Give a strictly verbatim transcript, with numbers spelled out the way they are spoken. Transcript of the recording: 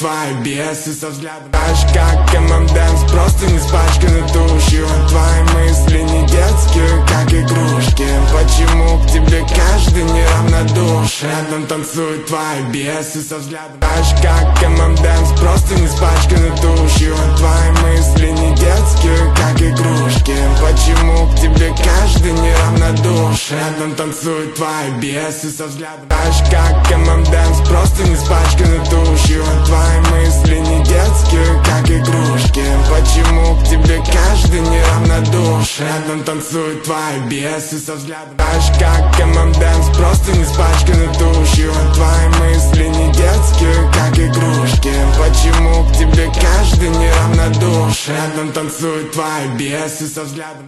твои бесы со взглядом. Знаешь, как эм эм Dance, просто не спачканы тушью. Твои мысли не детские, как игрушки. Почему к тебе каждый неравнодушен? Рядом танцуют твои бесы со взглядом. Знаешь, как эм эм Dance, просто не спачканы тушью. Твои мысли не детские, как игрушки. Почему к тебе каждый неравнодушен? Рядом танцуют твои бесы со взглядом. Знаешь, как эм эм Dance, просто не спачканы тушью. Твои мысли не детские, как игрушки. Почему к тебе каждый неравнодушен? Рядом танцуют твои бесы со взглядом. Знаешь, как эм эм Dance, просто не спачканы тушью. Твои мысли не детские, как игрушки. Почему к тебе каждый неравнодушен? Рядом танцуют твои бесы со взглядом.